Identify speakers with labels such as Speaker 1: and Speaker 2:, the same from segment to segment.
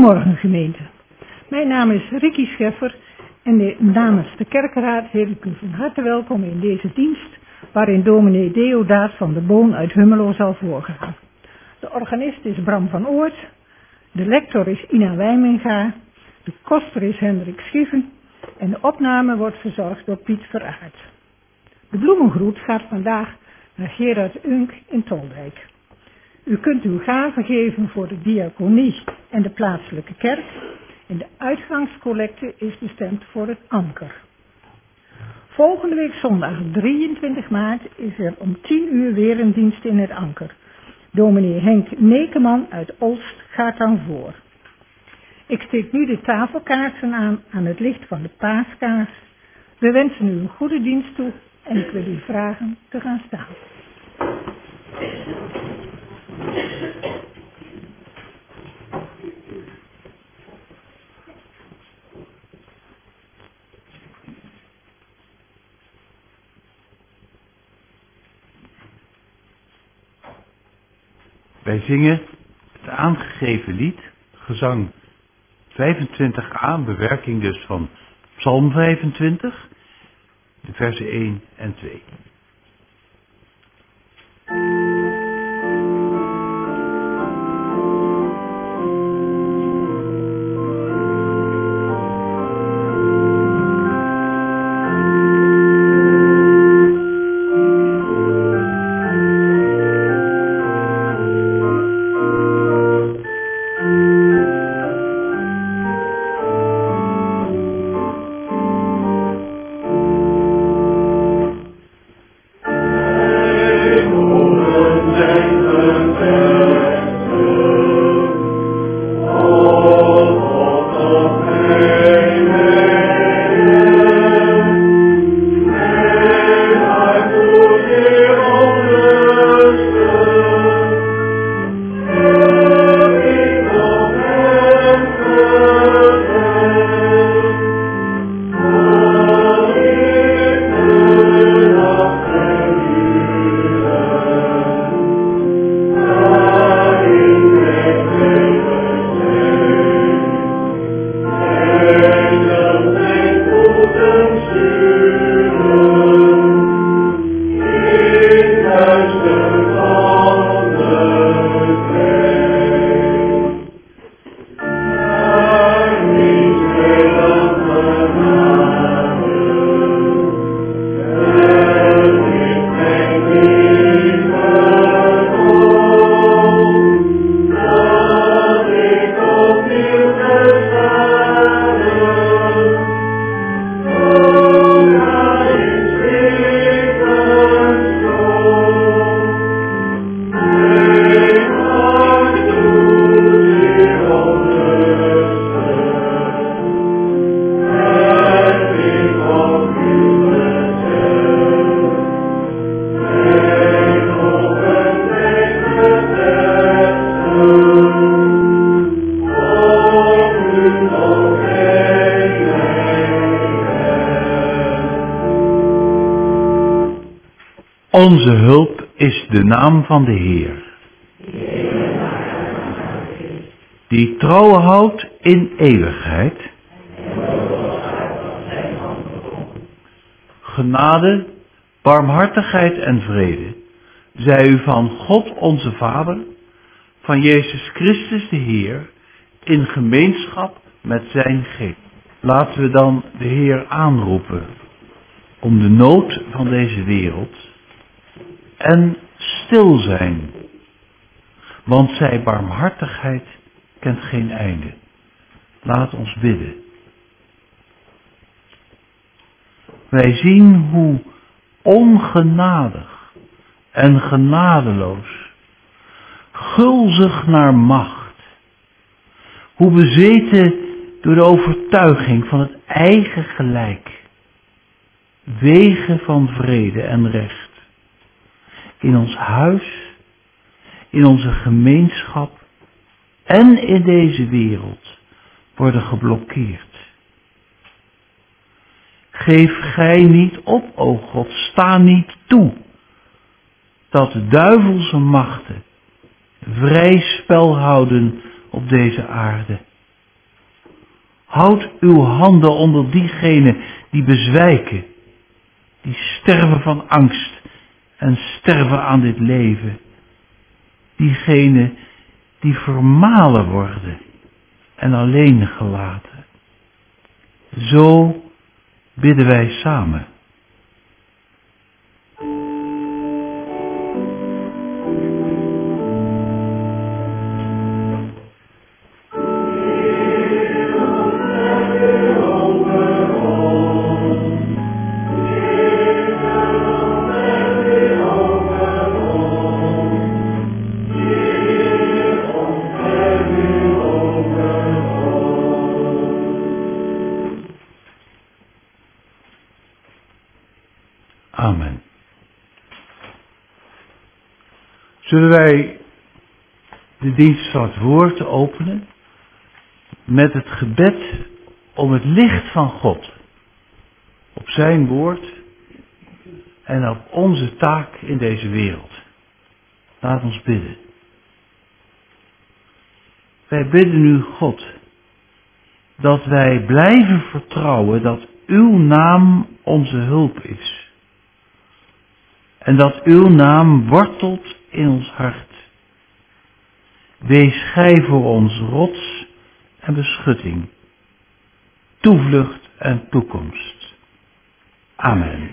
Speaker 1: Goedemorgen gemeente. Mijn naam is Ricky Scheffer en namens de kerkraad heet ik u van harte welkom in deze dienst waarin dominee Deodaat van der Boon uit Hummelo zal voorgaan. De organist is Bram van Oort, de lector is Ina Wijminga, de koster is Hendrik Schieven en de opname wordt verzorgd door Piet Veraard. De bloemengroet gaat vandaag naar Gerard Unk in Toldijk. U kunt uw gaven geven voor de diaconie en de plaatselijke kerk en de uitgangscollecte is bestemd voor het Anker. Volgende week zondag 23 maart is er om 10 uur weer een dienst in het Anker. Dominee Henk Nekeman uit Olst gaat dan voor. Ik steek nu de tafelkaarsen aan het licht van de paaskaars. We wensen u een goede dienst toe en ik wil u vragen te gaan staan.
Speaker 2: Wij zingen het aangegeven lied, gezang 25a, bewerking dus van Psalm 25, de versen 1 en 2. Onze hulp is de naam van de Heer, die trouw houdt in eeuwigheid. Genade, barmhartigheid en vrede zij u van God onze Vader, van Jezus Christus de Heer, in gemeenschap met zijn geest. Laten we dan de Heer aanroepen om de nood van deze wereld en stil zijn, want zijn barmhartigheid kent geen einde. Laat ons bidden. Wij zien hoe ongenadig en genadeloos, gulzig naar macht, hoe bezeten door de overtuiging van het eigen gelijk, wegen van vrede en recht in ons huis, in onze gemeenschap en in deze wereld worden geblokkeerd. Geef gij niet op, o God, sta niet toe dat de duivelse machten vrij spel houden op deze aarde Houd uw handen onder diegenen die bezwijken, die sterven van angst en sterven aan dit leven. Diegenen die vermalen worden en alleen gelaten. Zo bidden wij samen. Amen. Zullen wij de dienst van het woord openen met het gebed om het licht van God op zijn woord en op onze taak in deze wereld. Laat ons bidden. Wij bidden u, God, dat wij blijven vertrouwen dat uw naam onze hulp is. En dat uw naam wortelt in ons hart. Wees gij voor ons rots en beschutting, toevlucht en toekomst. Amen.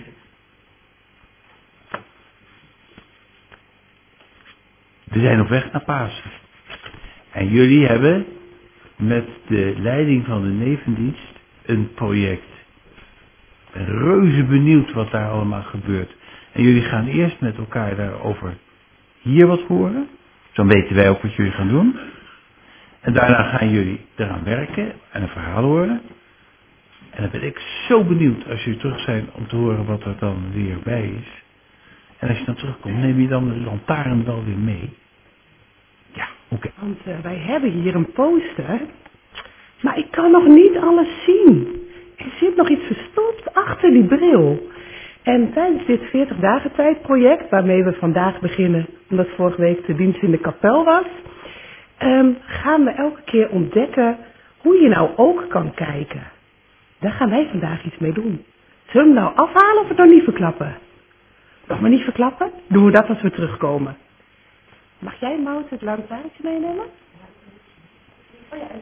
Speaker 2: We zijn op weg naar Pasen. En jullie hebben met de leiding van de nevendienst een project. Ik ben reuze benieuwd wat daar allemaal gebeurt. En jullie gaan eerst met elkaar daarover hier wat horen. Zo weten wij ook wat jullie gaan doen. En daarna gaan jullie eraan werken en een verhaal horen. En dan ben ik zo benieuwd als jullie terug zijn om te horen wat er dan weer bij is. En als je dan terugkomt, neem je dan de lantaarn wel weer mee. Ja, oké.
Speaker 3: Want wij hebben hier een poster, maar ik kan nog niet alles zien. Er zit nog iets verstopt achter die bril. En tijdens dit 40 dagen tijdproject, waarmee we vandaag beginnen, omdat vorige week de dienst in de kapel was, gaan we elke keer ontdekken hoe je nou ook kan kijken. Daar gaan wij vandaag iets mee doen. Zullen we hem nou afhalen of het nog niet verklappen? Nog maar niet verklappen? Doen we dat als we terugkomen. Mag jij, Mout, het lantaarntje meenemen? Oh ja,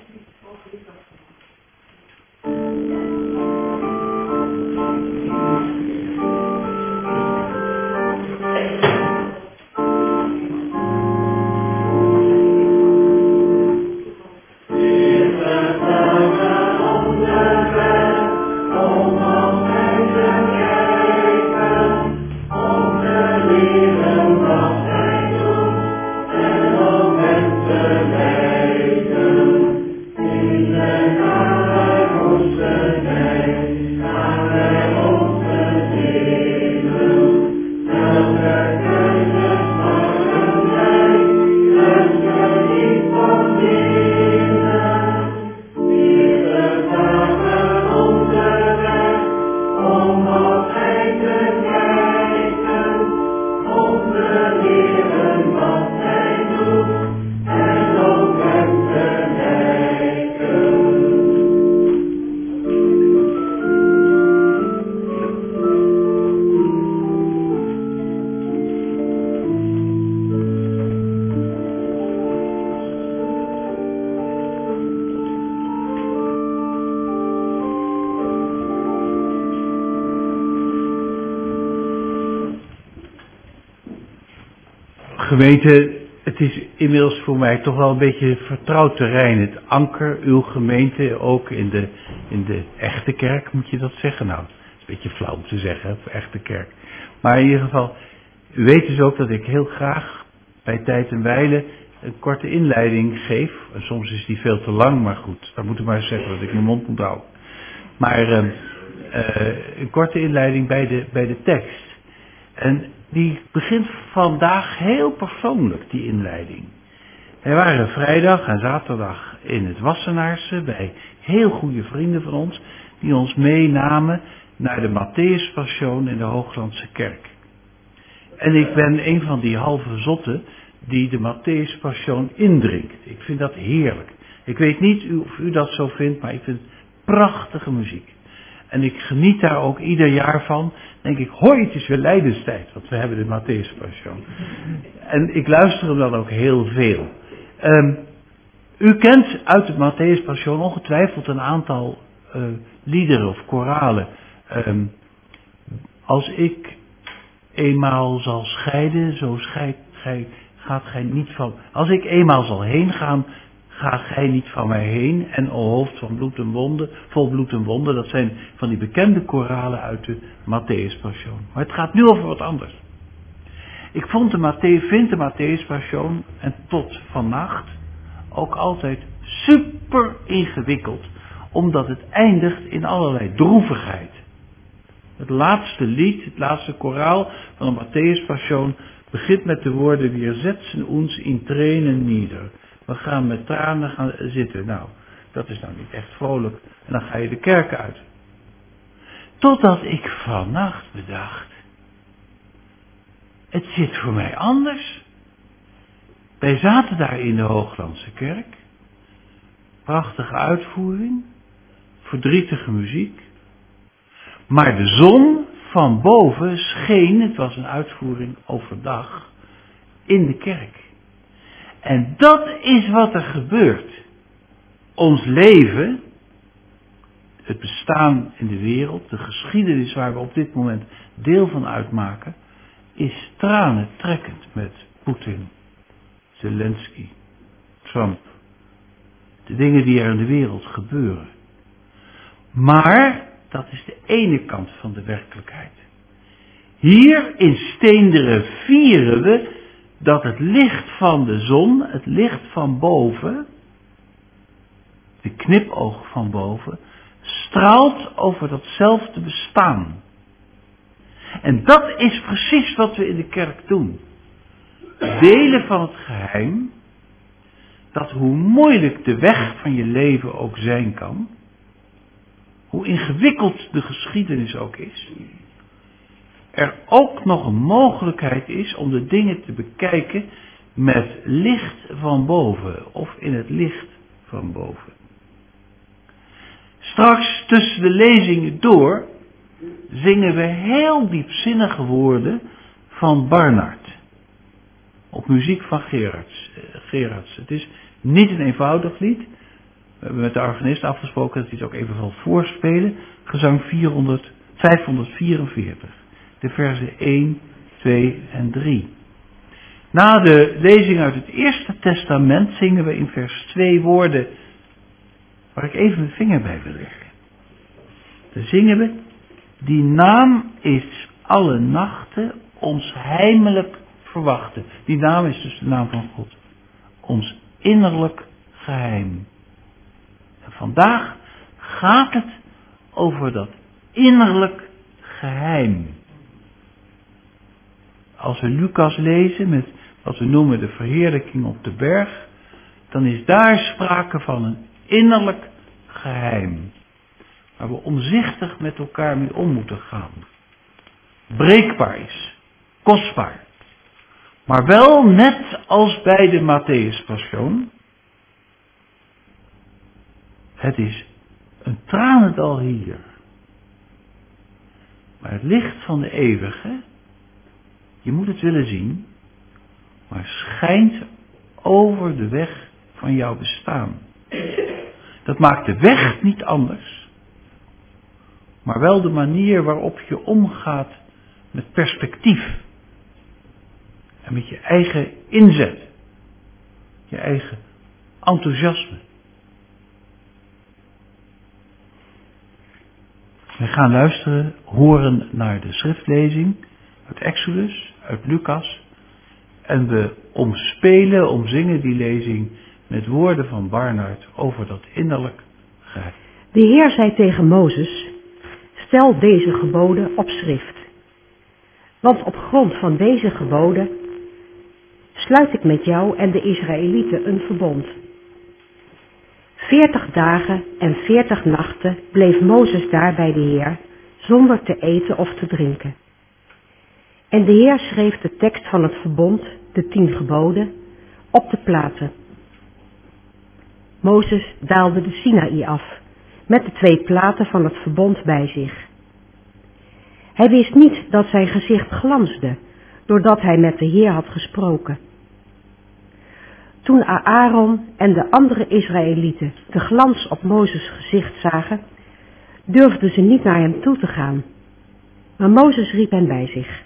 Speaker 2: Gemeente, het is inmiddels voor mij toch wel een beetje vertrouwd terrein. Het anker, uw gemeente, ook in de echte kerk, moet je dat zeggen? Nou, het is een beetje flauw om te zeggen, voor echte kerk. Maar in ieder geval, u weet dus ook dat ik heel graag bij tijd en wijle een korte inleiding geef. En soms is die veel te lang, maar goed, dan moet ik maar eens zeggen dat ik mijn mond moet houden. Maar een korte inleiding bij de tekst. En die begint vandaag heel persoonlijk, die inleiding. Wij waren vrijdag en zaterdag in het Wassenaarse bij heel goede vrienden van ons, die ons meenamen naar de Matthäus-passion in de Hooglandse kerk. En ik ben een van die halve zotten die de Matthäus-passion indringt. Ik vind dat heerlijk. Ik weet niet of u dat zo vindt, maar ik vind het prachtige muziek. En ik geniet daar ook ieder jaar van. Denk ik, hoi, het is weer lijdenstijd. Want we hebben de Matthäus Passion. En ik luister hem dan ook heel veel. U kent uit de Matthäus Passion ongetwijfeld een aantal liederen of koralen. Als ik eenmaal zal scheiden, zo gaat gij niet van. Als ik eenmaal zal heen gaan, gaat gij niet van mij heen. En o hoofd van bloed en wonden, vol bloed en wonden. Dat zijn van die bekende koralen uit de Matthäus Passion. Maar het gaat nu over wat anders. Ik vind de Matthäus Passion, en tot vannacht, ook altijd super ingewikkeld. Omdat het eindigt in allerlei droevigheid. Het laatste lied, het laatste koraal van de Matthäus Passion begint met de woorden: Wir setzen uns in Tränen nieder. We gaan met tranen gaan zitten. Nou, dat is nou niet echt vrolijk. En dan ga je de kerk uit. Totdat ik vannacht bedacht: het zit voor mij anders. Wij zaten daar in de Hooglandse kerk. Prachtige uitvoering. Verdrietige muziek. Maar de zon van boven scheen, het was een uitvoering overdag, in de kerk. En dat is wat er gebeurt. Ons leven, het bestaan in de wereld, de geschiedenis waar we op dit moment deel van uitmaken, is tranentrekkend met Poetin, Zelensky, Trump. De dingen die er in de wereld gebeuren. Maar dat is de ene kant van de werkelijkheid. Hier in Steenderen vieren we dat het licht van de zon, het licht van boven, de knipoog van boven, straalt over datzelfde bestaan. En dat is precies wat we in de kerk doen. Delen van het geheim, dat hoe moeilijk de weg van je leven ook zijn kan, hoe ingewikkeld de geschiedenis ook is, er ook nog een mogelijkheid is om de dingen te bekijken met licht van boven of in het licht van boven. Straks tussen de lezingen door zingen we heel diepzinnige woorden van Barnard op muziek van Gerards. Het is niet een eenvoudig lied. We hebben met de organist afgesproken dat hij het ook even zal voorspelen. Gezang 544. De versen 1, 2 en 3. Na de lezing uit het Eerste Testament zingen we in vers 2 woorden waar ik even mijn vinger bij wil leggen. Dan zingen we: die naam is alle nachten ons heimelijk verwachten. Die naam is dus de naam van God. Ons innerlijk geheim. En vandaag gaat het over dat innerlijk geheim. Als we Lucas lezen met wat we noemen de verheerlijking op de berg, dan is daar sprake van een innerlijk geheim. Waar we omzichtig met elkaar mee om moeten gaan. Breekbaar is, kostbaar. Maar wel net als bij de Matthäus Passion. Het is een tranendal hier. Maar het licht van de eeuwige, je moet het willen zien, maar schijnt over de weg van jouw bestaan. Dat maakt de weg niet anders, maar wel de manier waarop je omgaat met perspectief. En met je eigen inzet. Je eigen enthousiasme. We gaan luisteren, horen naar de schriftlezing uit Exodus, uit Lucas. En we omzingen die lezing met woorden van Barnard over dat innerlijk geheim.
Speaker 4: De Heer zei tegen Mozes: stel deze geboden op schrift. Want op grond van deze geboden sluit ik met jou en de Israëlieten een verbond. 40 dagen en 40 nachten bleef Mozes daar bij de Heer, zonder te eten of te drinken. En de Heer schreef de tekst van het verbond, de 10 geboden, op de platen. Mozes daalde de Sinaï af, met de 2 platen van het verbond bij zich. Hij wist niet dat zijn gezicht glansde, doordat hij met de Heer had gesproken. Toen Aaron en de andere Israëlieten de glans op Mozes gezicht zagen, durfden ze niet naar hem toe te gaan. Maar Mozes riep hen bij zich.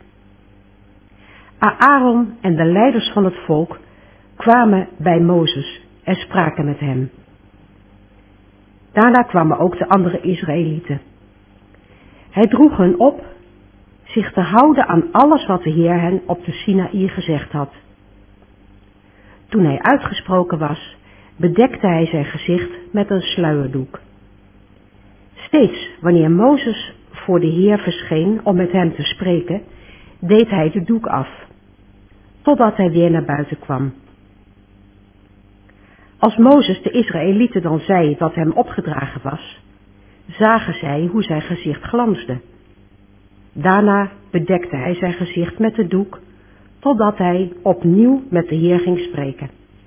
Speaker 4: Aaron en de leiders van het volk kwamen bij Mozes en spraken met hem. Daarna kwamen ook de andere Israëlieten. Hij droeg hen op zich te houden aan alles wat de Heer hen op de Sinaï gezegd had. Toen hij uitgesproken was, bedekte hij zijn gezicht met een sluierdoek. Steeds wanneer Mozes voor de Heer verscheen om met hem te spreken, deed hij de doek af, totdat hij weer naar buiten kwam. Als Mozes de Israëlieten dan zei dat hem opgedragen was, zagen zij hoe zijn gezicht glansde. Daarna bedekte hij zijn gezicht met de doek, totdat hij opnieuw met de Heer ging spreken.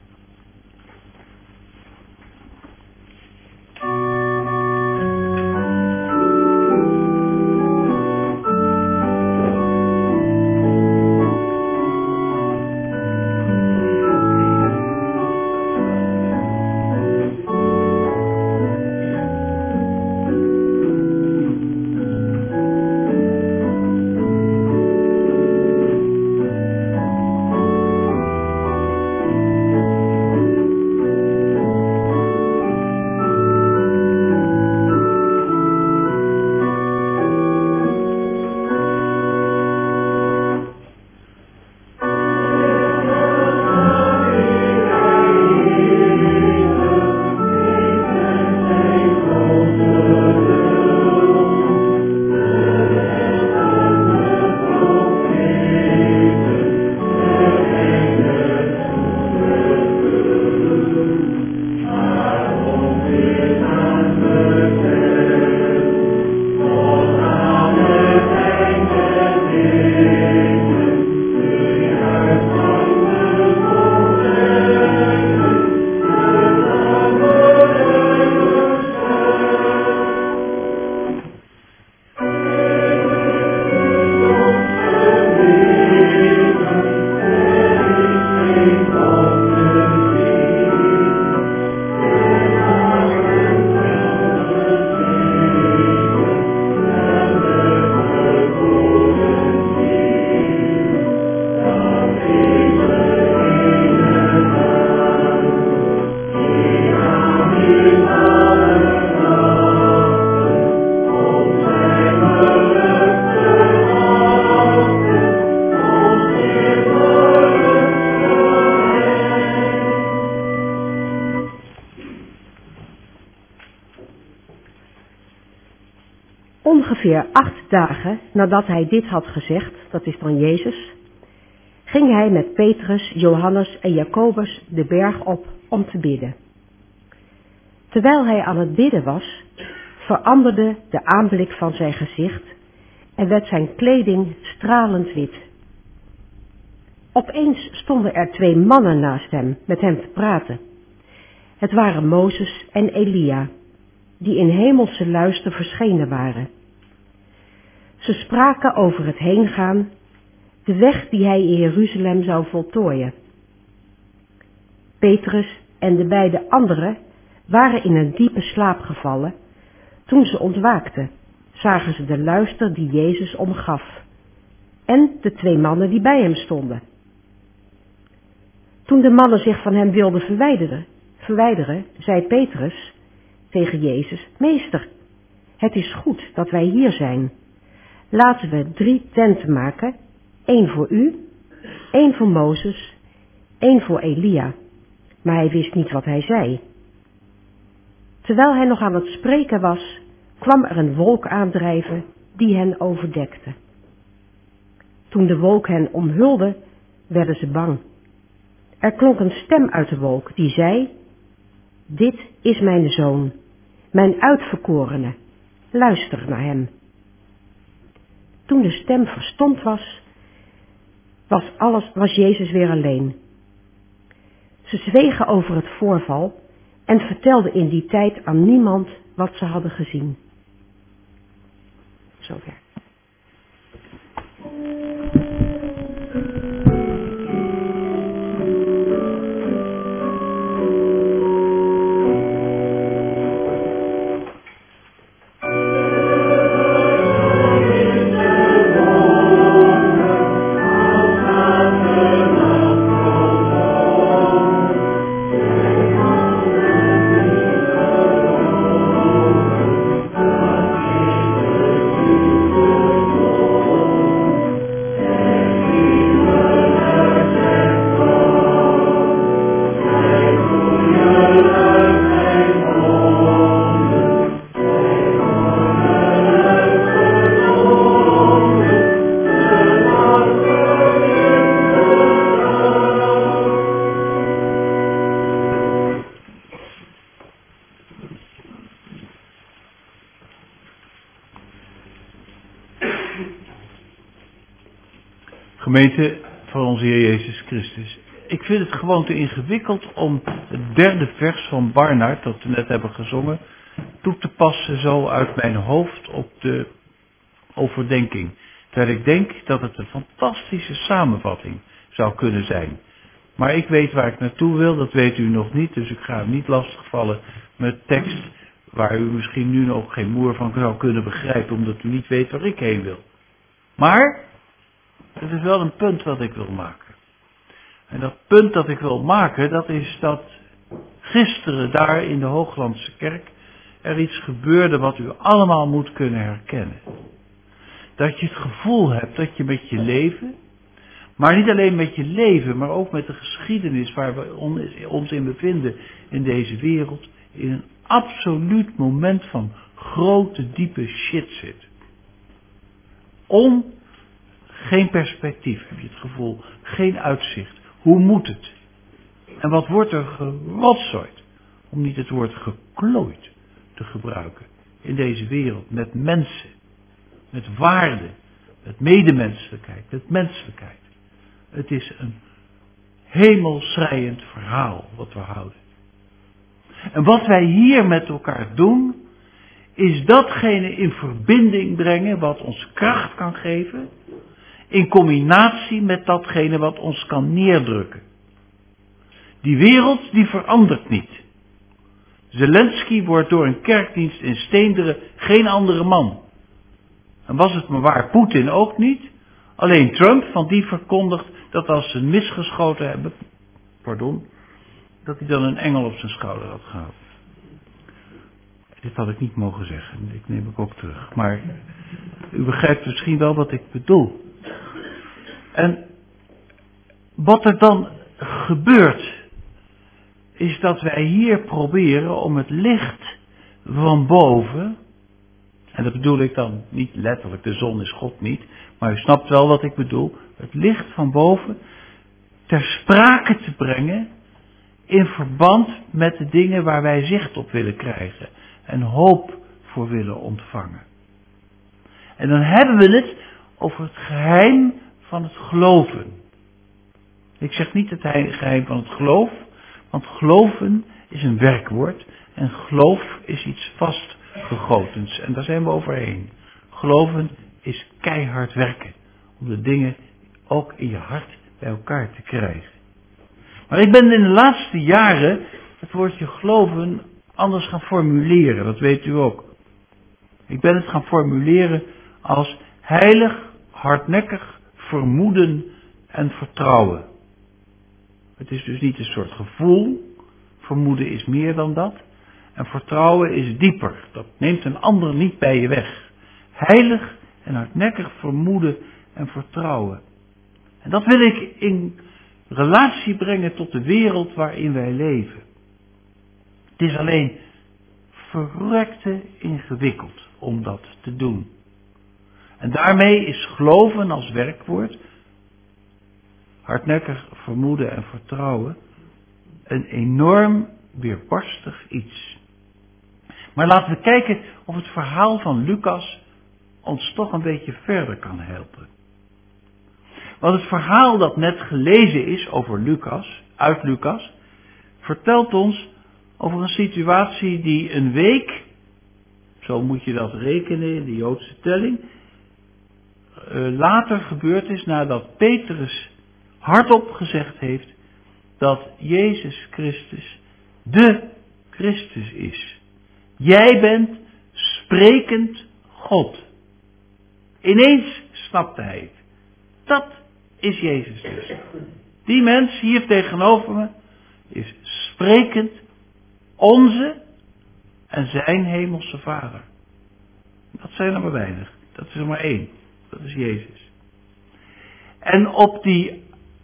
Speaker 4: Ongeveer 8 dagen nadat hij dit had gezegd, dat is dan Jezus, ging hij met Petrus, Johannes en Jacobus de berg op om te bidden. Terwijl hij aan het bidden was, veranderde de aanblik van zijn gezicht en werd zijn kleding stralend wit. Opeens stonden er 2 mannen naast hem met hem te praten. Het waren Mozes en Elia, die in hemelse luister verschenen waren. Ze spraken over het heengaan, de weg die hij in Jeruzalem zou voltooien. Petrus en de beide anderen waren in een diepe slaap gevallen. Toen ze ontwaakten, zagen ze de luister die Jezus omgaf en de 2 mannen die bij hem stonden. Toen de mannen zich van hem wilden verwijderen, zei Petrus tegen Jezus: Meester, het is goed dat wij hier zijn. Laten we 3 tenten maken, 1 voor u, 1 voor Mozes, 1 voor Elia. Maar hij wist niet wat hij zei. Terwijl hij nog aan het spreken was, kwam er een wolk aandrijven die hen overdekte. Toen de wolk hen omhulde, werden ze bang. Er klonk een stem uit de wolk die zei: Dit is mijn zoon, mijn uitverkorene, luister naar hem. Toen de stem verstomd was Jezus weer alleen. Ze zwegen over het voorval en vertelden in die tijd aan niemand wat ze hadden gezien. Zover.
Speaker 2: Gemeente van onze Heer Jezus Christus. Ik vind het gewoon te ingewikkeld om het derde vers van Barnard, dat we net hebben gezongen, toe te passen zo uit mijn hoofd op de overdenking. Terwijl ik denk dat het een fantastische samenvatting zou kunnen zijn. Maar ik weet waar ik naartoe wil, dat weet u nog niet, dus ik ga hem niet lastigvallen met tekst waar u misschien nu nog geen moer van zou kunnen begrijpen, omdat u niet weet waar ik heen wil. Maar het is wel een punt wat ik wil maken. En dat punt dat ik wil maken, dat is dat gisteren daar in de Hooglandse kerk er iets gebeurde wat u allemaal moet kunnen herkennen. Dat je het gevoel hebt dat je met je leven, maar niet alleen met je leven, maar ook met de geschiedenis waar we ons in bevinden in deze wereld, in een absoluut moment van grote, diepe shit zit. Geen perspectief, heb je het gevoel. Geen uitzicht. Hoe moet het? En wat wordt er gerotzooid? Om niet het woord geklooid te gebruiken. In deze wereld. Met mensen. Met waarde. Met medemenselijkheid. Met menselijkheid. Het is een hemelschreiend verhaal wat we houden. En wat wij hier met elkaar doen, is datgene in verbinding brengen wat ons kracht kan geven, in combinatie met datgene wat ons kan neerdrukken. Die wereld die verandert niet. Zelensky wordt door een kerkdienst in Steenderen geen andere man. En was het maar waar, Poetin ook niet. Alleen Trump, van die verkondigt dat als ze misgeschoten hebben, dat hij dan een engel op zijn schouder had gehad. Dit had ik niet mogen zeggen, dit neem ik ook terug. Maar u begrijpt misschien wel wat ik bedoel. En wat er dan gebeurt, is dat wij hier proberen om het licht van boven, en dat bedoel ik dan niet letterlijk, de zon is God niet, maar u snapt wel wat ik bedoel, het licht van boven ter sprake te brengen in verband met de dingen waar wij zicht op willen krijgen en hoop voor willen ontvangen. En dan hebben we het over het geheim van het geloven. Ik zeg niet het geheim van het geloof, want geloven is een werkwoord en geloof is iets vastgegotens en daar zijn we overheen. Geloven is keihard werken om de dingen ook in je hart bij elkaar te krijgen. Maar ik ben in de laatste jaren het woordje geloven anders gaan formuleren, dat weet u ook. Ik ben het gaan formuleren als heilig, hardnekkig vermoeden en vertrouwen. Het is dus niet een soort gevoel, vermoeden is meer dan dat. En vertrouwen is dieper, dat neemt een ander niet bij je weg. Heilig en hardnekkig vermoeden en vertrouwen. En dat wil ik in relatie brengen tot de wereld waarin wij leven. Het is alleen verrekte ingewikkeld om dat te doen. En daarmee is geloven als werkwoord, hardnekkig vermoeden en vertrouwen, een enorm weerbarstig iets. Maar laten we kijken of het verhaal van Lucas ons toch een beetje verder kan helpen. Want het verhaal dat net gelezen is over Lucas, uit Lucas, vertelt ons over een situatie die een week zo moet je dat rekenen in de Joodse telling, later gebeurd is nadat Petrus hardop gezegd heeft dat Jezus Christus de Christus is. Jij bent sprekend God. Ineens snapte hij het. Dat is Jezus dus. Die mens hier tegenover me is sprekend onze en zijn hemelse Vader. Dat zijn er maar weinig. Dat is er maar één. Dat is Jezus. En op die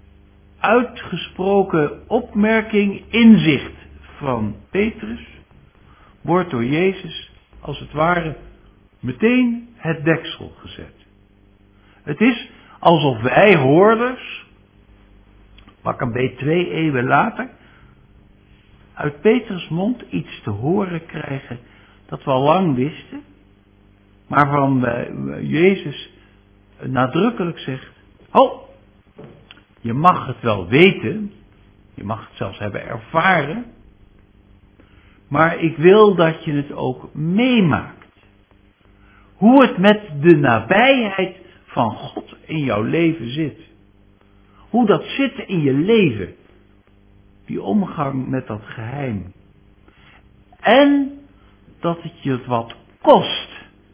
Speaker 2: uitgesproken opmerking, inzicht van Petrus, wordt door Jezus als het ware meteen het deksel gezet. Het is alsof wij hoorders, pak een beetje 2 eeuwen later, uit Petrus' mond iets te horen krijgen dat we al lang wisten, maar waarvan Jezus nadrukkelijk zegt, oh, je mag het wel weten, je mag het zelfs hebben ervaren, maar ik wil dat je het ook meemaakt. Hoe het met de nabijheid van God in jouw leven zit. Hoe dat zit in je leven. Die omgang met dat geheim. En dat het je wat kost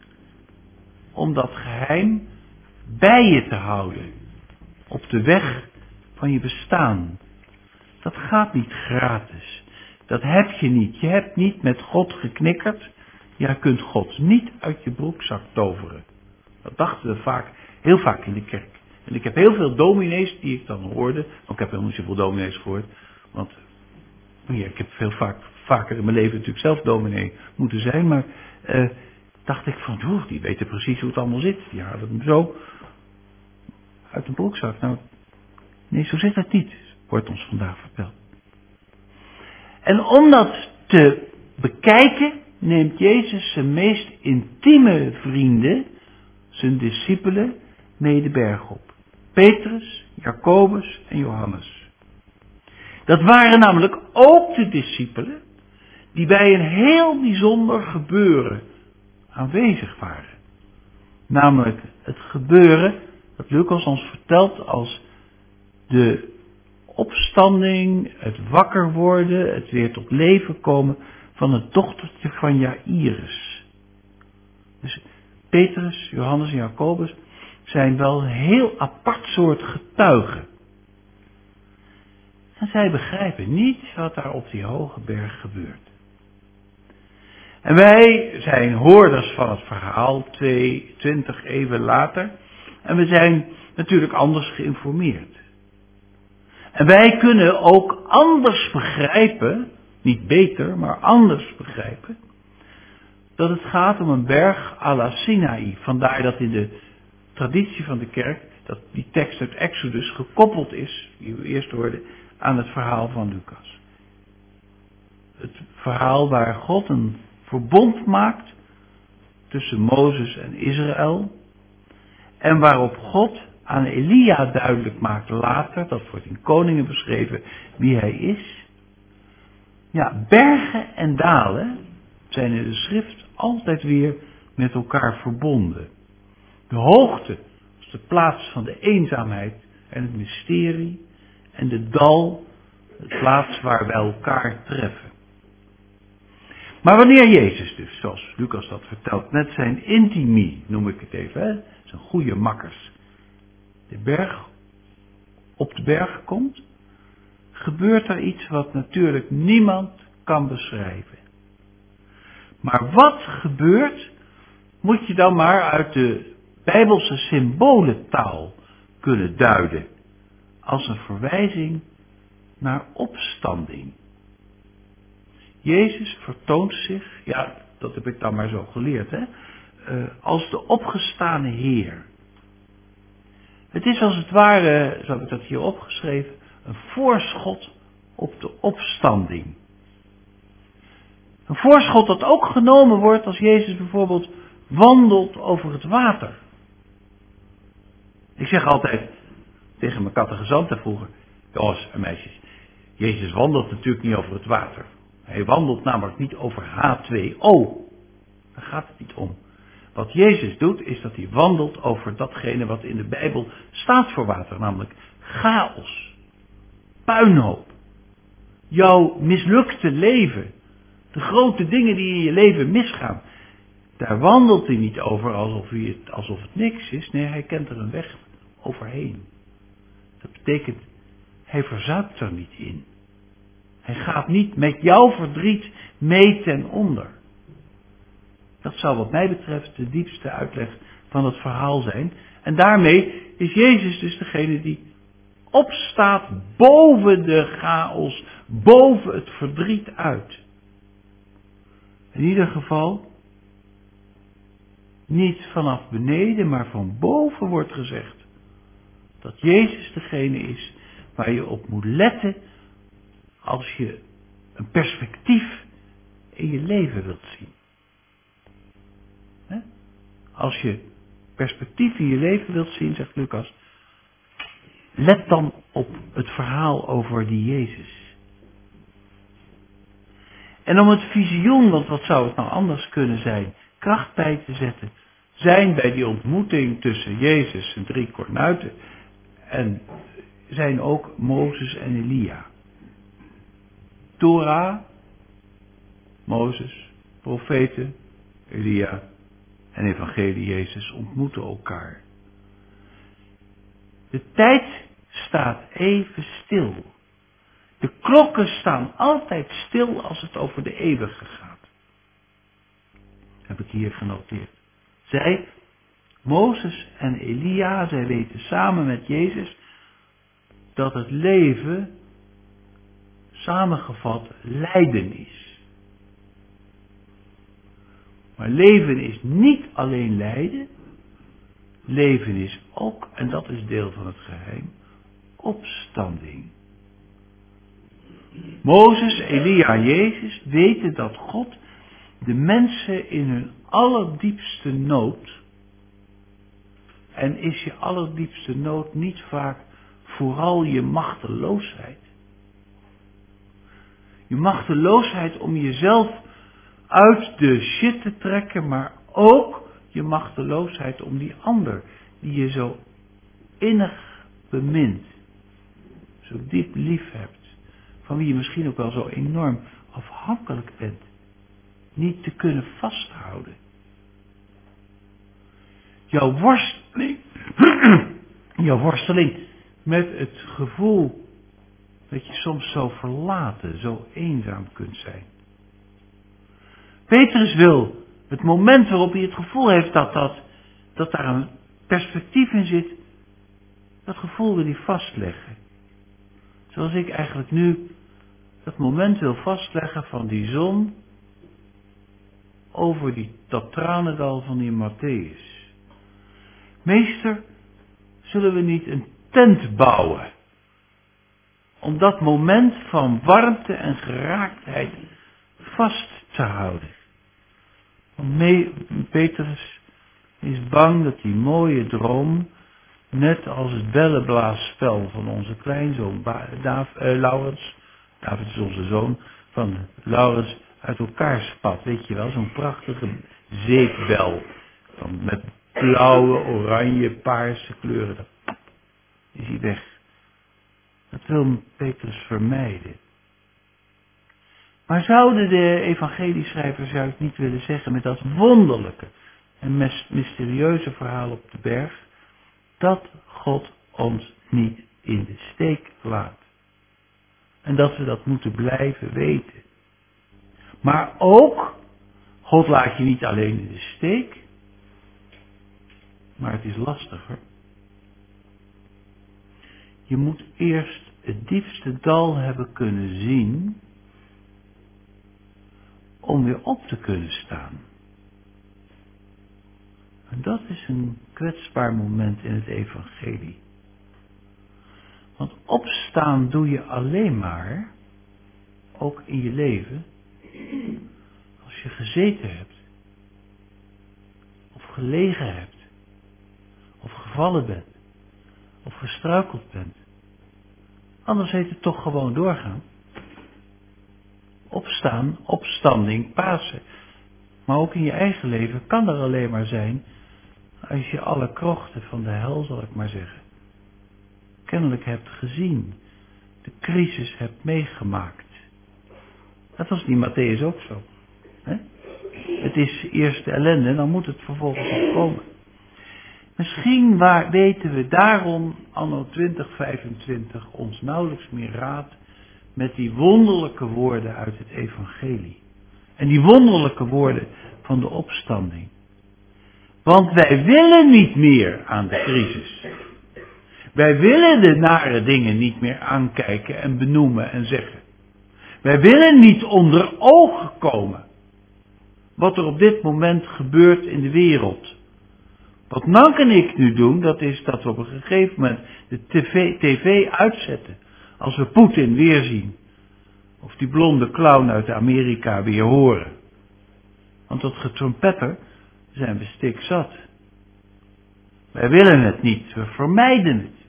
Speaker 2: om dat geheim bij je te houden. Op de weg van je bestaan. Dat gaat niet gratis. Dat heb je niet. Je hebt niet met God geknikkerd. Je kunt God niet uit je broekzak toveren. Dat dachten we heel vaak in de kerk. En ik heb heel veel dominees die ik dan hoorde. Ik heb helemaal niet zoveel dominees gehoord. Want ik heb vaker in mijn leven natuurlijk zelf dominee moeten zijn. Maar dacht ik van, die weten precies hoe het allemaal zit. Die halen hem zo uit de broekzak. Nou, nee, zo zit het niet. Wordt ons vandaag verteld. En om dat te bekijken, neemt Jezus zijn meest intieme vrienden, zijn discipelen, mee de berg op. Petrus, Jacobus en Johannes. Dat waren namelijk ook de discipelen die bij een heel bijzonder gebeuren aanwezig waren. Namelijk het gebeuren dat Lucas ons vertelt als de opstanding, het wakker worden, het weer tot leven komen van het dochtertje van Jairus. Dus Petrus, Johannes en Jacobus zijn wel een heel apart soort getuigen. En zij begrijpen niet wat daar op die hoge berg gebeurt. En wij zijn hoorders van het verhaal 20 eeuwen later. En we zijn natuurlijk anders geïnformeerd. En wij kunnen ook anders begrijpen, niet beter, maar anders begrijpen, dat het gaat om een berg à la Sinaï. Vandaar dat in de traditie van de kerk, dat die tekst uit Exodus gekoppeld is, die we eerst hoorden, aan het verhaal van Lucas. Het verhaal waar God een verbond maakt tussen Mozes en Israël. En waarop God aan Elia duidelijk maakt later, dat wordt in Koningen beschreven, wie hij is. Ja, bergen en dalen zijn in de schrift altijd weer met elkaar verbonden. De hoogte is de plaats van de eenzaamheid en het mysterie. En de dal, de plaats waar wij elkaar treffen. Maar wanneer Jezus dus, zoals Lucas dat vertelt, met zijn intimie, noem ik het even, zijn goede makkers, op de berg komt, gebeurt er iets wat natuurlijk niemand kan beschrijven. Maar wat gebeurt, moet je dan maar uit de Bijbelse symbolentaal kunnen duiden. Als een verwijzing naar opstanding. Jezus vertoont zich, ja, dat heb ik dan maar zo geleerd, als de opgestane Heer. Het is als het ware, zo heb ik dat hier opgeschreven, een voorschot op de opstanding. Een voorschot dat ook genomen wordt als Jezus bijvoorbeeld wandelt over het water. Ik zeg altijd tegen mijn catechizanten vroeger, jongens en meisjes, Jezus wandelt natuurlijk niet over het water. Hij wandelt namelijk niet over H2O. Daar gaat het niet om. Wat Jezus doet, is dat hij wandelt over datgene wat in de Bijbel staat voor water, namelijk chaos, puinhoop, jouw mislukte leven, de grote dingen die in je leven misgaan. Daar wandelt hij niet over alsof het niks is. Nee, hij kent er een weg overheen. Dat betekent, hij verzuipt er niet in. Hij gaat niet met jouw verdriet mee ten onder. Dat zou wat mij betreft de diepste uitleg van het verhaal zijn. En daarmee is Jezus dus degene die opstaat boven de chaos, boven het verdriet uit. In ieder geval niet vanaf beneden, maar van boven wordt gezegd dat Jezus degene is waar je op moet letten als je een perspectief in je leven wilt zien. Als je perspectief in je leven wilt zien, zegt Lucas, let dan op het verhaal over die Jezus. En om het visioen, want wat zou het nou anders kunnen zijn, kracht bij te zetten, zijn bij die ontmoeting tussen Jezus en 3 kornuiten en zijn ook Mozes en Elia. Torah, Mozes, profeten, Elia en evangelie Jezus ontmoeten elkaar. De tijd staat even stil. De klokken staan altijd stil als het over de eeuwige gaat. Heb ik hier genoteerd. Zij, Mozes en Elia, zij weten samen met Jezus dat het leven samengevat lijden is. Maar leven is niet alleen lijden. Leven is ook, en dat is deel van het geheim, opstanding. Mozes, Elia en Jezus weten dat God de mensen in hun allerdiepste nood, en is je allerdiepste nood niet vaak vooral je machteloosheid? Je machteloosheid om jezelf uit de shit te trekken, maar ook je machteloosheid om die ander die je zo innig bemint, zo diep lief hebt, van wie je misschien ook wel zo enorm afhankelijk bent, niet te kunnen vasthouden. Jouw worsteling met het gevoel dat je soms zo verlaten, zo eenzaam kunt zijn. Petrus wil het moment waarop hij het gevoel heeft dat daar een perspectief in zit, dat gevoel wil hij vastleggen. Zoals ik eigenlijk nu dat moment wil vastleggen van die zon over dat tranendal van die Matthäus. Meester, zullen we niet een tent bouwen om dat moment van warmte en geraaktheid vast te houden? Want Petrus is bang dat die mooie droom, net als het bellenblaasspel van onze kleinzoon Laurens, David is onze zoon, van Laurens uit elkaar spat. Weet je wel, zo'n prachtige zeepbel met blauwe, oranje, paarse kleuren. Dan is hij weg. Dat wil Petrus vermijden. Maar zouden de evangelieschrijvers juist niet willen zeggen met dat wonderlijke en mysterieuze verhaal op de berg, dat God ons niet in de steek laat. En dat we dat moeten blijven weten. Maar ook, God laat je niet alleen in de steek, maar het is lastiger. Je moet eerst het diepste dal hebben kunnen zien om weer op te kunnen staan. En dat is een kwetsbaar moment in het evangelie. Want opstaan doe je alleen maar, ook in je leven, als je gezeten hebt, of gelegen hebt, of gevallen bent, of gestruikeld bent. Anders heet het toch gewoon doorgaan. Opstaan, opstanding, Pasen. Maar ook in je eigen leven kan er alleen maar zijn als je alle krochten van de hel, zal ik maar zeggen, kennelijk hebt gezien, de crisis hebt meegemaakt. Dat was die Matthäus ook zo. Hè? Het is eerst de ellende en dan moet het vervolgens nog komen. Misschien weten we daarom anno 2025 ons nauwelijks meer raad met die wonderlijke woorden uit het evangelie. En die wonderlijke woorden van de opstanding. Want wij willen niet meer aan de crisis. Wij willen de nare dingen niet meer aankijken en benoemen en zeggen. Wij willen niet onder ogen komen wat er op dit moment gebeurt in de wereld. Wat Nank en ik nu doen, dat is dat we op een gegeven moment de tv uitzetten. Als we Poetin weer zien. Of die blonde clown uit Amerika weer horen. Want dat getrompetter zijn we stikzat. Wij willen het niet, we vermijden het.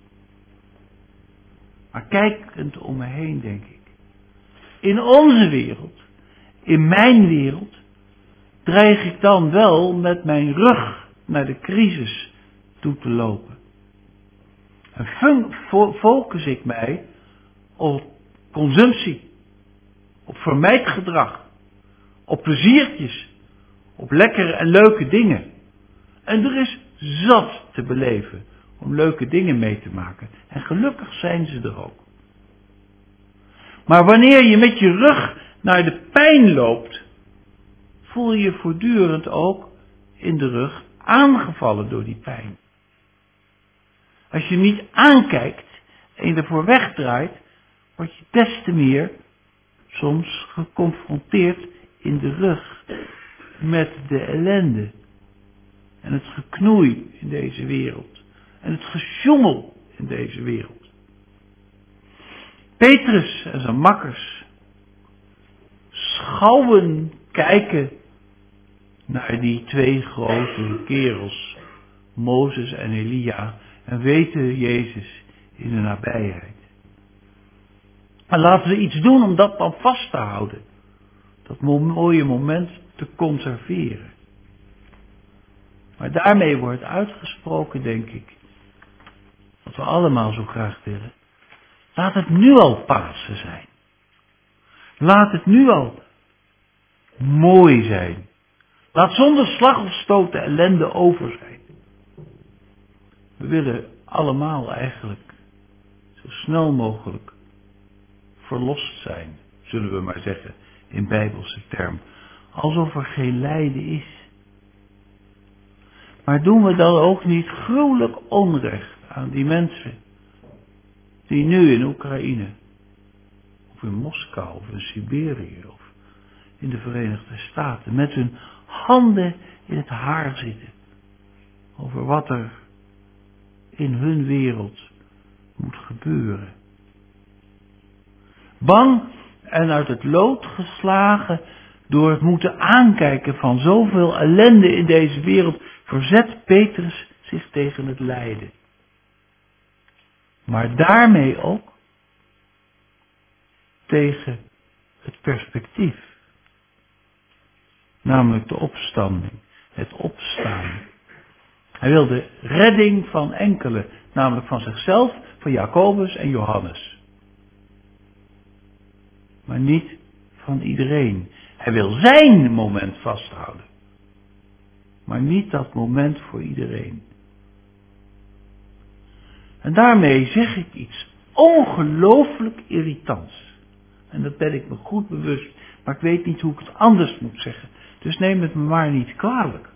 Speaker 2: Maar kijkend om me heen, denk ik. In onze wereld, in mijn wereld, dreig ik dan wel met mijn rug naar de crisis toe te lopen. En focus ik mij op consumptie, op vermijdgedrag, op pleziertjes, op lekkere en leuke dingen. En er is zat te beleven om leuke dingen mee te maken. En gelukkig zijn ze er ook. Maar wanneer je met je rug naar de pijn loopt, voel je voortdurend ook in de rug aangevallen door die pijn. Als je niet aankijkt en je ervoor wegdraait, word je des te meer soms geconfronteerd in de rug met de ellende en het geknoei in deze wereld en het gesjoemel in deze wereld. Petrus en zijn makkers schouwen kijken naar die twee grote kerels, Mozes en Elia, en weten Jezus in de nabijheid. En laten we iets doen om dat dan vast te houden. Dat mooie moment te conserveren. Maar daarmee wordt uitgesproken, denk ik, wat we allemaal zo graag willen. Laat het nu al Pasen zijn. Laat het nu al mooi zijn. Laat zonder slag of stoot de ellende over zijn. We willen allemaal eigenlijk zo snel mogelijk verlost zijn, zullen we maar zeggen, in bijbelse term. Alsof er geen lijden is. Maar doen we dan ook niet gruwelijk onrecht aan die mensen die nu in Oekraïne, of in Moskou, of in Siberië, of in de Verenigde Staten, met hun handen in het haar zitten over wat er in hun wereld moet gebeuren. Bang en uit het lood geslagen door het moeten aankijken van zoveel ellende in deze wereld, verzet Petrus zich tegen het lijden. Maar daarmee ook tegen het perspectief. Namelijk de opstanding, het opstaan. Hij wil de redding van enkelen, namelijk van zichzelf, van Jacobus en Johannes. Maar niet van iedereen. Hij wil zijn moment vasthouden. Maar niet dat moment voor iedereen. En daarmee zeg ik iets ongelooflijk irritants. En dat ben ik me goed bewust. Maar ik weet niet hoe ik het anders moet zeggen. Dus neem het me maar niet kwalijk.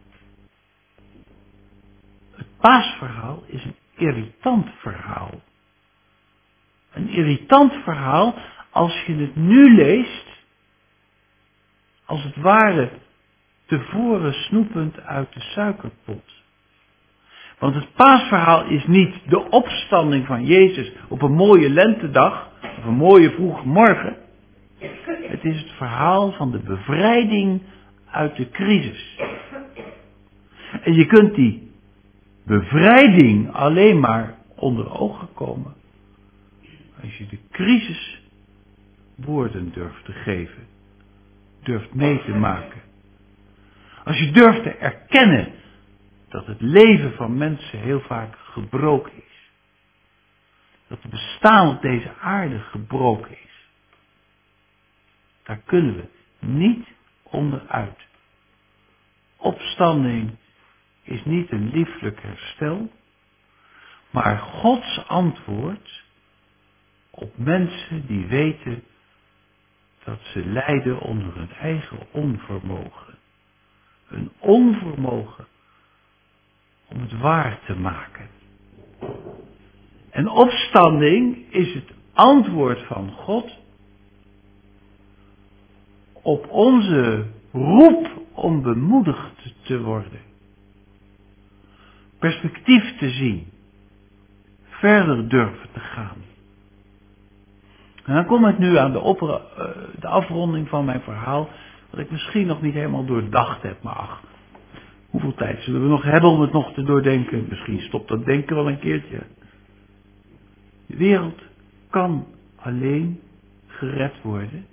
Speaker 2: Het paasverhaal is een irritant verhaal. Een irritant verhaal als je het nu leest, als het ware tevoren snoepend uit de suikerpot. Want het paasverhaal is niet de opstanding van Jezus op een mooie lentedag, of een mooie vroege morgen. Het is het verhaal van de bevrijding uit de crisis. En je kunt die bevrijding alleen maar onder ogen komen als je de crisis woorden durft te geven, durft mee te maken. Als je durft te erkennen dat het leven van mensen heel vaak gebroken is. Dat het bestaan op deze aarde gebroken is. Daar kunnen we niet onderuit. Opstanding is niet een lieflijk herstel, maar Gods antwoord op mensen die weten dat ze lijden onder hun eigen onvermogen. Een onvermogen om het waar te maken. En opstanding is het antwoord van God op onze roep om bemoedigd te worden. Perspectief te zien. Verder durven te gaan. En dan kom ik nu aan de afronding van mijn verhaal, wat ik misschien nog niet helemaal doordacht heb, maar ach, hoeveel tijd zullen we nog hebben om het nog te doordenken? Misschien stopt dat denken wel een keertje. De wereld kan alleen gered worden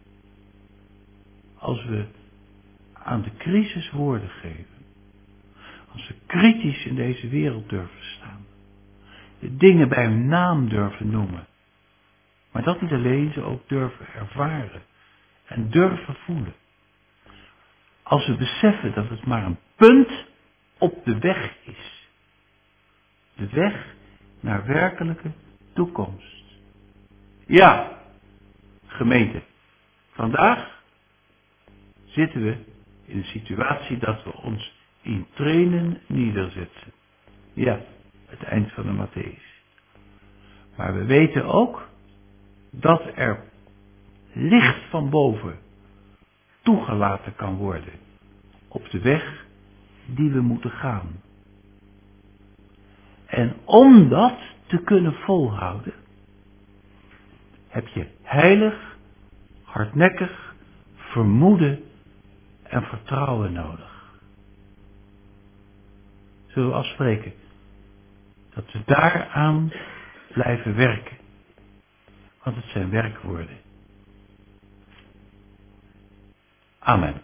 Speaker 2: als we aan de crisis woorden geven. Als we kritisch in deze wereld durven staan. De dingen bij hun naam durven noemen. Maar dat niet alleen, ze ook durven ervaren. En durven voelen. Als we beseffen dat het maar een punt op de weg is. De weg naar werkelijke toekomst. Ja, gemeente. Vandaag zitten we in een situatie dat we ons in tranen nederzetten. Ja, het eind van de Matthäus. Maar we weten ook dat er licht van boven toegelaten kan worden op de weg die we moeten gaan. En om dat te kunnen volhouden, heb je heilig, hardnekkig vermoeden en vertrouwen nodig. Zullen we afspreken dat we daaraan blijven werken? Want het zijn werkwoorden. Amen.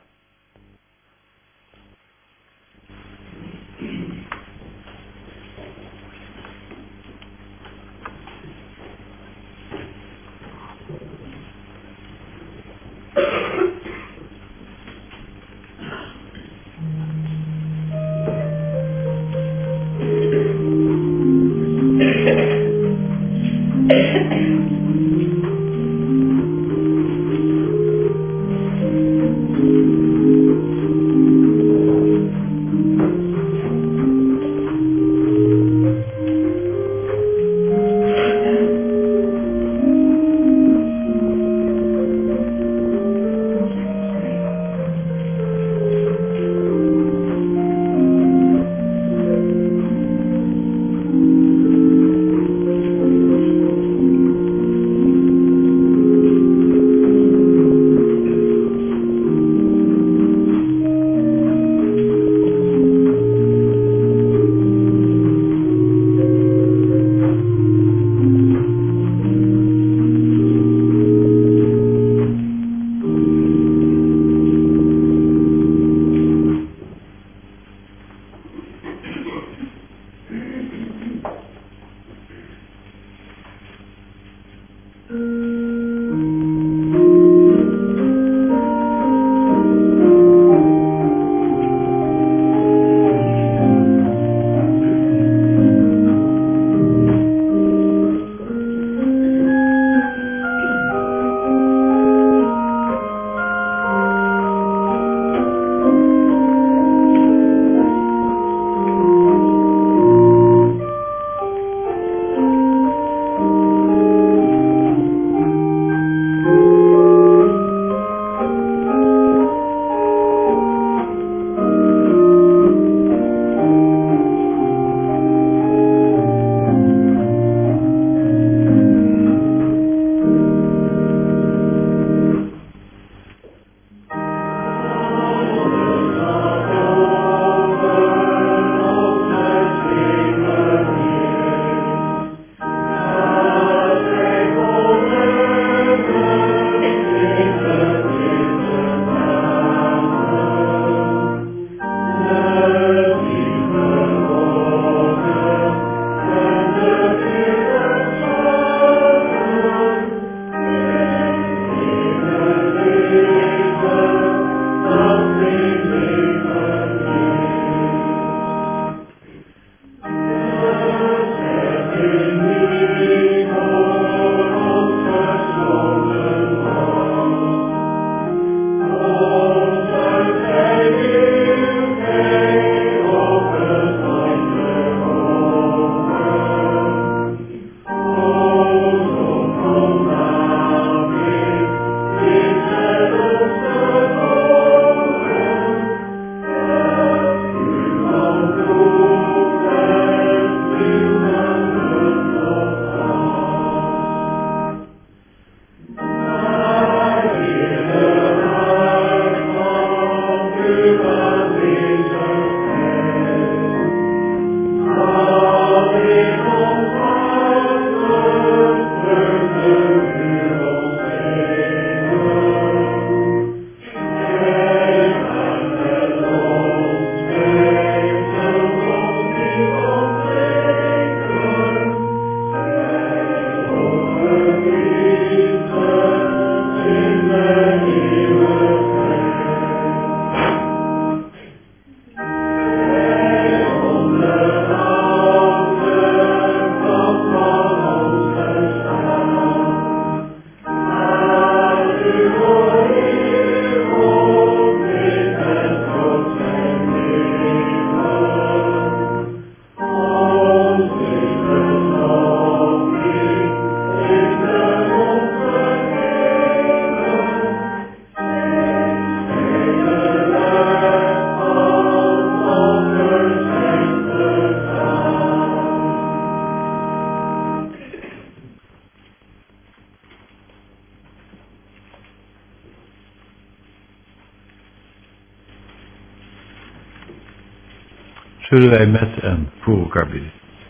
Speaker 2: Zullen wij met en voor elkaar bidden.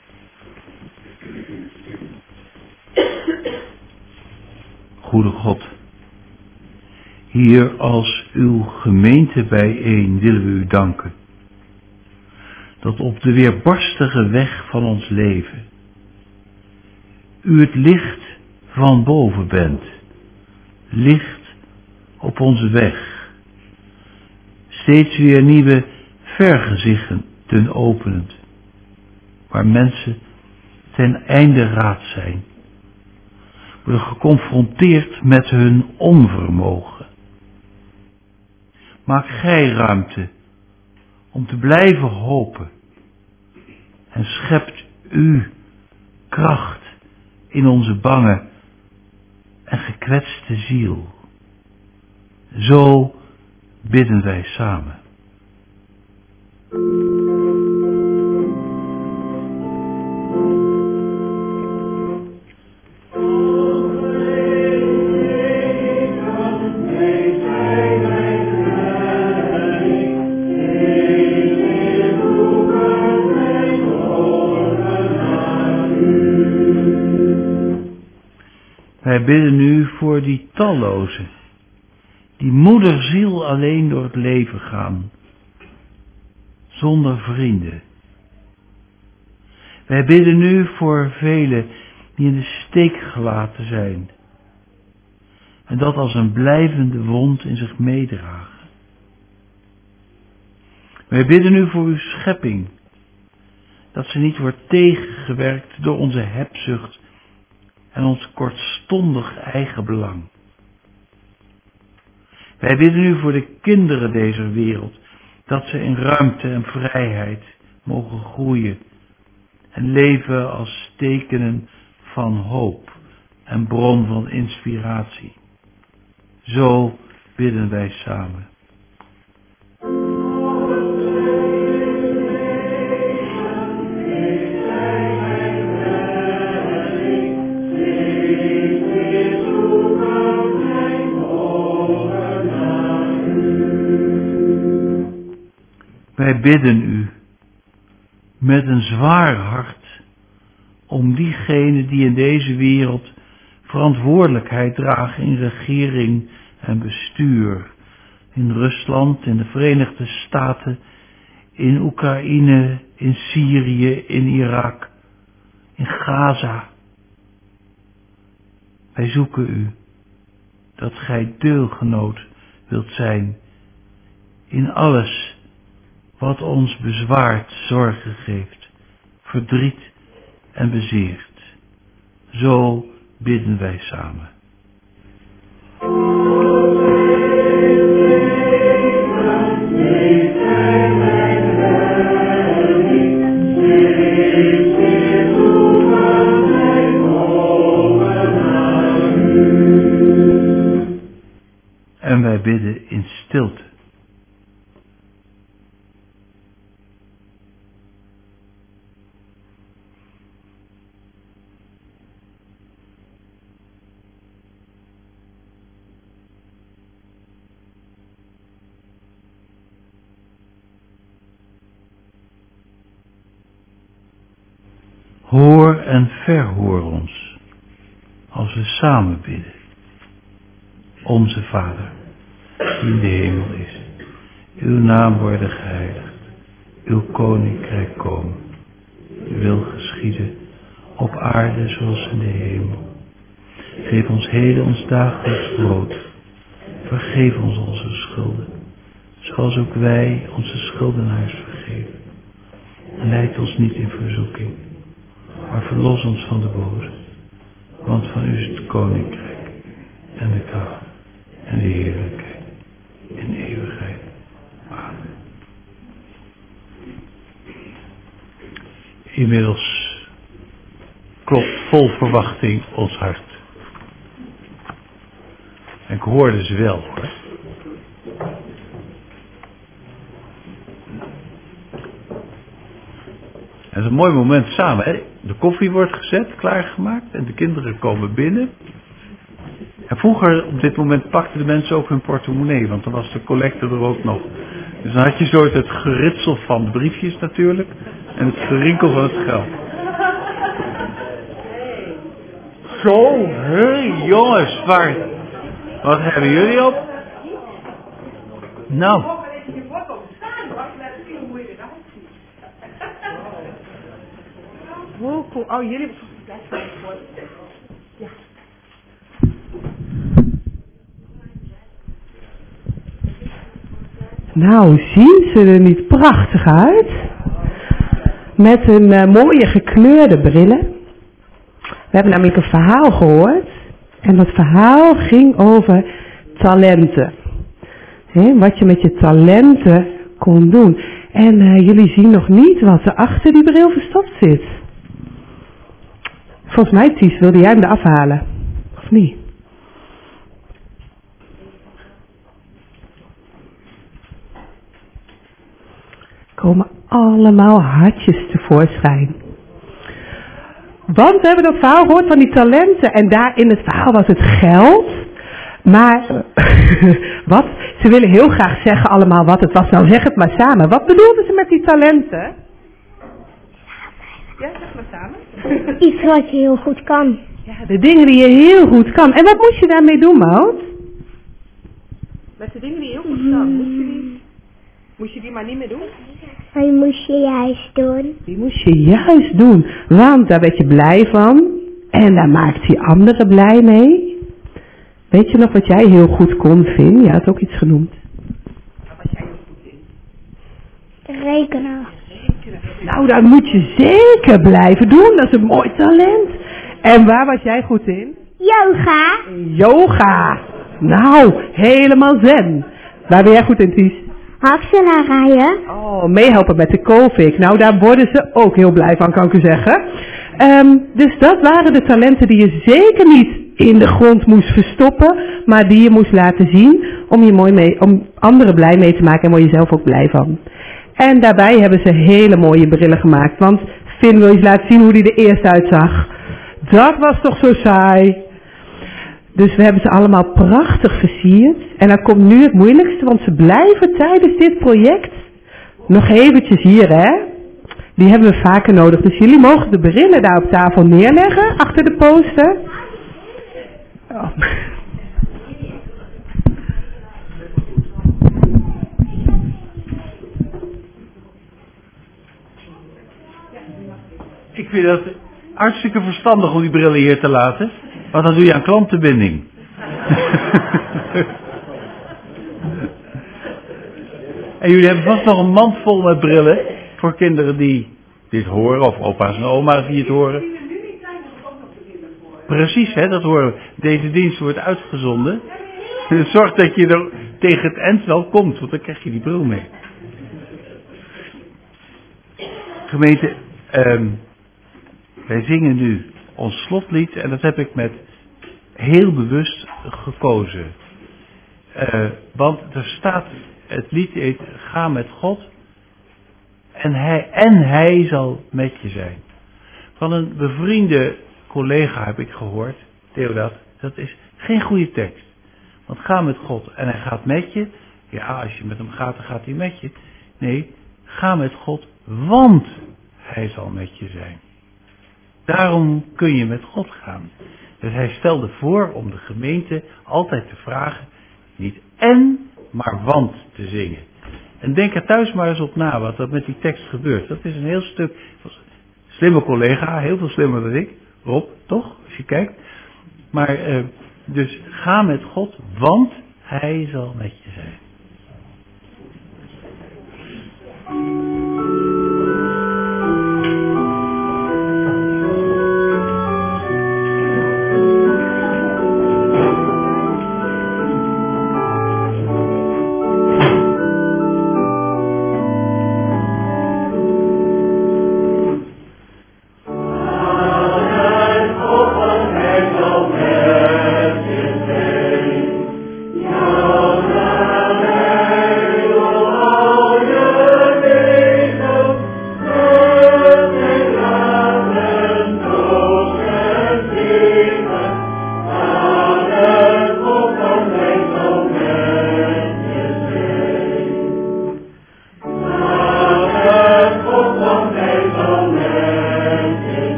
Speaker 2: Goede God, hier als uw gemeente bijeen willen we u danken. Dat op de weerbarstige weg van ons leven u het licht van boven bent. Licht op onze weg. Steeds weer nieuwe vergezichten openend. Waar mensen ten einde raad zijn. Worden geconfronteerd met hun onvermogen. Maak gij ruimte om te blijven hopen. En schept u kracht in onze bange en gekwetste ziel. Zo bidden wij samen. Wij bidden nu voor die tallozen, die moederziel alleen door het leven gaan, zonder vrienden. Wij bidden nu voor velen die in de steek gelaten zijn, en dat als een blijvende wond in zich meedragen. Wij bidden nu voor uw schepping, dat ze niet wordt tegengewerkt door onze hebzucht en ons kortstondig eigen belang. Wij bidden u voor de kinderen deze wereld, dat ze in ruimte en vrijheid mogen groeien en leven als tekenen van hoop en bron van inspiratie. Zo bidden wij samen. Wij bidden u met een zwaar hart om diegenen die in deze wereld verantwoordelijkheid dragen in regering en bestuur. In Rusland, in de Verenigde Staten, in Oekraïne, in Syrië, in Irak, in Gaza. Wij zoeken u dat gij deelgenoot wilt zijn in alles wat ons bezwaart, zorgen geeft, verdriet en bezeert. Zo bidden wij samen. En wij bidden in stilte. Hoor en verhoor ons, als we samen bidden. Onze Vader, die in de hemel is, uw naam worden geheiligd, uw koninkrijk komen, uw wil geschieden, op aarde zoals in de hemel. Geef ons heden ons dagelijks brood, vergeef ons onze schulden, zoals ook wij onze schuldenaars vergeven. En leid ons niet in verzoeking, maar verlos ons van de boze, want van u is het koninkrijk en de kracht en de heerlijkheid in eeuwigheid. Amen. Inmiddels klopt vol verwachting ons hart. En ik hoorde ze wel, hoor. Het is een mooi moment samen, hè? De koffie wordt gezet, klaargemaakt en de kinderen komen binnen. En vroeger op dit moment pakten de mensen ook hun portemonnee, want dan was de collecte er ook nog. Dus dan had je zo het geritsel van de briefjes natuurlijk. En het gerinkel van het geld. Zo, hé jongens, wat hebben jullie op? Nou.
Speaker 3: Oh, cool. Oh, jullie... Ja. Nou, zien ze er niet prachtig uit? Met hun mooie gekleurde brillen. We hebben namelijk een verhaal gehoord. En dat verhaal ging over talenten. Wat je met je talenten kon doen. En jullie zien nog niet wat er achter die bril verstopt zit. Volgens mij, Ties, wilde jij hem eraf halen? Of niet? Komen allemaal hartjes tevoorschijn. Want we hebben dat verhaal gehoord van die talenten. En daar in het verhaal was het geld. Maar, wat? Ze willen heel graag zeggen allemaal wat het was. Nou, zeg het maar samen. Wat bedoelden ze met die talenten? Ja, zeg maar samen.
Speaker 5: Iets wat je heel goed kan.
Speaker 3: Ja, de dingen die je heel goed kan. En wat moest je daarmee doen, Maud? Met de dingen die je heel goed kan. Moest je die maar niet meer doen?
Speaker 5: Die moest je juist doen.
Speaker 3: Die moest je juist doen. Want daar werd je blij van. En daar maakte je anderen blij mee. Weet je nog wat jij heel goed kon, Vin? Je had ook iets genoemd. Wat was jij heel goed in?
Speaker 5: Rekenen.
Speaker 3: Nou, dat moet je zeker blijven doen. Dat is een mooi talent. En waar was jij goed in?
Speaker 5: Yoga.
Speaker 3: Yoga. Nou, helemaal zen. Waar ben jij goed in, Ties?
Speaker 5: Hakselaar rijden.
Speaker 3: Oh, meehelpen met de COVID. Nou, daar worden ze ook heel blij van, kan ik u zeggen. Dus dat waren de talenten die je zeker niet in de grond moest verstoppen, maar die je moest laten zien om anderen blij mee te maken en word je zelf ook blij van. En daarbij hebben ze hele mooie brillen gemaakt, want Finn wil eens laten zien hoe die er eerst uitzag. Dat was toch zo saai. Dus we hebben ze allemaal prachtig versierd. En dan komt nu het moeilijkste, want ze blijven tijdens dit project nog eventjes hier, hè. Die hebben we vaker nodig. Dus jullie mogen de brillen daar op tafel neerleggen, achter de poster. Oh.
Speaker 2: Ik vind dat hartstikke verstandig om die brillen hier te laten. Want dan doe je aan klantenbinding. En jullie hebben vast nog een mand vol met brillen. Voor kinderen die dit horen. Of opa's en oma's die het horen. Precies, hè, dat horen we. Deze dienst wordt uitgezonden. Dus zorg dat je er tegen het eind wel komt. Want dan krijg je die bril mee. Gemeente, wij zingen nu ons slotlied. En dat heb ik met heel bewust gekozen. Want er staat, het lied heet Ga met God. En hij zal met je zijn. Van een bevriende collega heb ik gehoord, Theodat, dat is geen goede tekst. Want ga met God en hij gaat met je. Ja, als je met hem gaat, dan gaat hij met je. Nee, ga met God, want hij zal met je zijn. Daarom kun je met God gaan. Dus hij stelde voor om de gemeente altijd te vragen, niet en, maar want te zingen. En denk er thuis maar eens op na wat er met die tekst gebeurt. Dat is een heel stuk, slimme collega, heel veel slimmer dan ik. Rob, toch? Als je kijkt. Maar, dus ga met God, want hij zal met je zijn.
Speaker 6: Ja,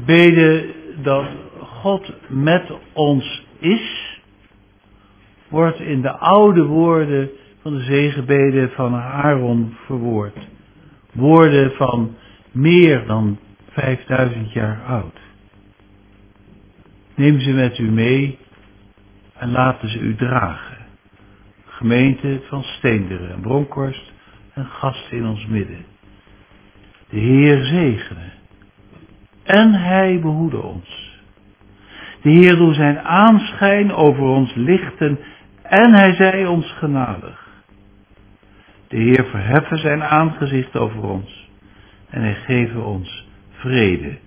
Speaker 2: beden dat God met ons is, wordt in de oude woorden van de zegenbeden van Aaron verwoord. Woorden van meer dan 5000 jaar oud. Neem ze met u mee en laten ze u dragen. Gemeente van Steenderen en Bronkhorst en gasten in ons midden. De Heer zegene en Hij behoede ons. De Heer doe zijn aanschijn over ons lichten en Hij zij ons genadig. De Heer verheffen zijn aangezicht over ons en Hij geven ons vrede.